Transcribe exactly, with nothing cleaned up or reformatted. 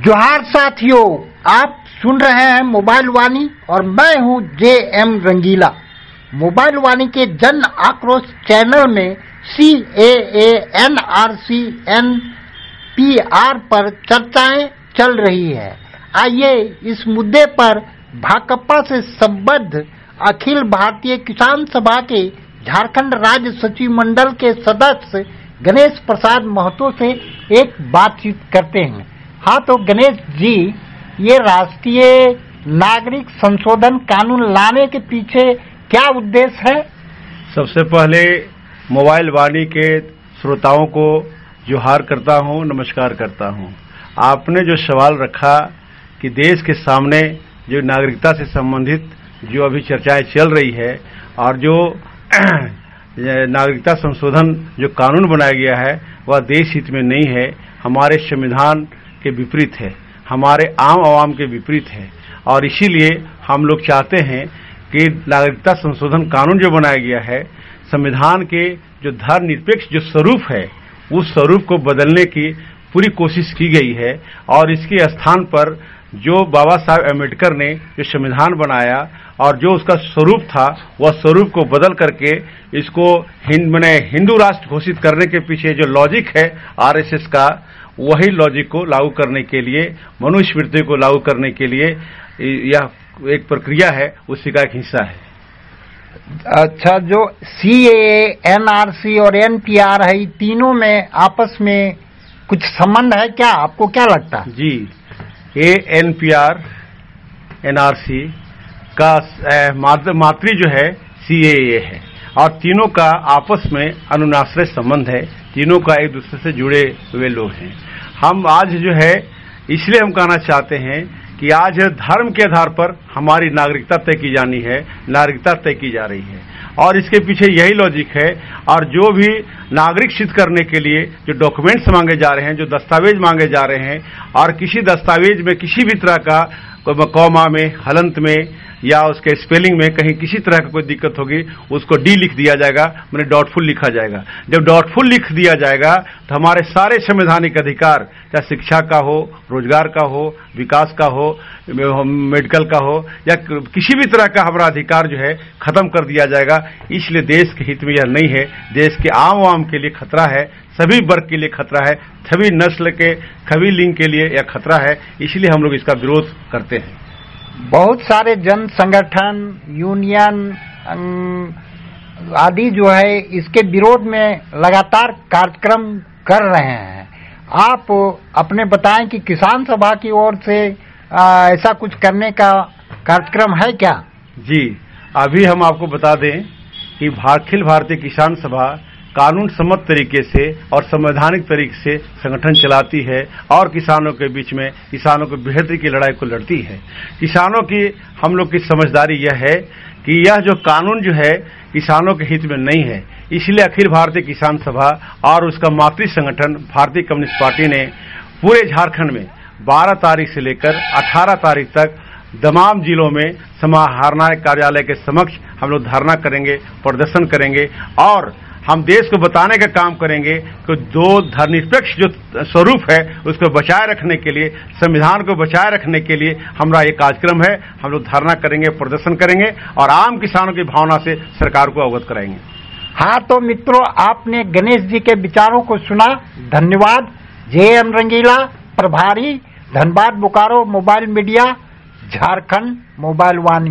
जोहार साथियों, आप सुन रहे हैं मोबाइल वाणी और मैं हूं जे एम रंगीला। मोबाइल वाणी के जन आक्रोश चैनल में C A A, N R C, N P R पर चर्चाएं चल रही है। आइए इस मुद्दे पर भाकपा से संबद्ध अखिल भारतीय किसान सभा के झारखंड राज्य सचिव मंडल के सदस्य गणेश प्रसाद महतो से एक बातचीत करते हैं। हाँ तो गणेश जी, ये राष्ट्रीय नागरिक संशोधन कानून लाने के पीछे क्या उद्देश्य है? सबसे पहले मोबाइल वाणी के श्रोताओं को जोहार करता हूँ, नमस्कार करता हूँ। आपने जो सवाल रखा कि देश के सामने जो नागरिकता से संबंधित जो अभी चर्चाएं चल रही है और जो नागरिकता संशोधन जो कानून बनाया गया है वह देश हित में नहीं है, हमारे संविधान के विपरीत है, हमारे आम आवाम के विपरीत है। और इसीलिए हम लोग चाहते हैं कि नागरिकता संशोधन कानून जो बनाया गया है, संविधान के जो धर्मनिरपेक्ष जो स्वरूप है उस स्वरूप को बदलने की पूरी कोशिश की गई है। और इसके स्थान पर जो बाबा साहब अम्बेडकर ने जो संविधान बनाया और जो उसका स्वरूप था वह स्वरूप को बदल करके इसको हिंद मैंने हिंदू राष्ट्र घोषित करने के पीछे जो लॉजिक है आर एस एस का, वही लॉजिक को लागू करने के लिए, मनुस्मृति को लागू करने के लिए यह एक प्रक्रिया है, उसी का एक हिस्सा है। अच्छा, जो सी ए ए, एन आर सी और एन पी आर है, तीनों में आपस में कुछ संबंध है क्या? आपको क्या लगता है? जी, A N P R N R C का मातृ जो है सी ए ए है और तीनों का आपस में अनुनाश्रय संबंध है, तीनों का एक दूसरे से जुड़े हुए लोग हैं। हम आज जो है इसलिए हम कहना चाहते हैं कि आज धर्म के आधार पर हमारी नागरिकता तय की जानी है, नागरिकता तय की जा रही है और इसके पीछे यही लॉजिक है। और जो भी नागरिक सिद्ध करने के लिए जो डॉक्यूमेंट्स मांगे जा रहे हैं, जो दस्तावेज मांगे जा रहे हैं और किसी दस्तावेज में किसी भी तरह का कॉमा में, हलंत में या उसके स्पेलिंग में कहीं किसी तरह का कोई दिक्कत होगी उसको डी लिख दिया जाएगा, मैंने डॉटफुल लिखा जाएगा। जब डॉटफुल लिख दिया जाएगा तो हमारे सारे संवैधानिक अधिकार, चाहे शिक्षा का हो, रोजगार का हो, विकास का हो, मेडिकल का हो या किसी भी तरह का हमारा अधिकार जो है खत्म कर दिया जाएगा। इसलिए देश के हित में यह नहीं है, देश के आम आवाम के लिए खतरा है, सभी वर्ग के लिए खतरा है, सभी नस्ल के, सभी लिंग के लिए यह खतरा है। इसलिए हम लोग इसका विरोध करते हैं। बहुत सारे जन संगठन, यूनियन आदि जो है इसके विरोध में लगातार कार्यक्रम कर रहे हैं। आप अपने बताएं कि किसान सभा की ओर से आ, ऐसा कुछ करने का कार्यक्रम है क्या? जी, अभी हम आपको बता दें कि अखिल भारतीय किसान सभा कानून सम्मत तरीके से और संवैधानिक तरीके से संगठन चलाती है और किसानों के बीच में किसानों की बेहतरी की लड़ाई को लड़ती है। किसानों की हम लोग की समझदारी यह है कि यह जो कानून जो है किसानों के हित में नहीं है, इसलिए अखिल भारतीय किसान सभा और उसका मातृ संगठन भारतीय कम्युनिस्ट पार्टी ने पूरे झारखंड में बारह तारीख से लेकर अठारह तारीख तक तमाम जिलों में समाहरणालय कार्यालय के समक्ष हम लोग धरना करेंगे, प्रदर्शन करेंगे और हम देश को बताने का काम करेंगे कि दो धर्मनिरपेक्ष जो स्वरूप है उसको बचाए रखने के लिए, संविधान को बचाए रखने के लिए हमारा ये कार्यक्रम है। हम लोग धरना करेंगे, प्रदर्शन करेंगे और आम किसानों की भावना से सरकार को अवगत कराएंगे। हाँ तो मित्रों, आपने गणेश जी के विचारों को सुना। धन्यवाद। जे एम रंगीला, प्रभारी, Dhanbad Bokaro mobile media, Jharkhand mobile वाणी।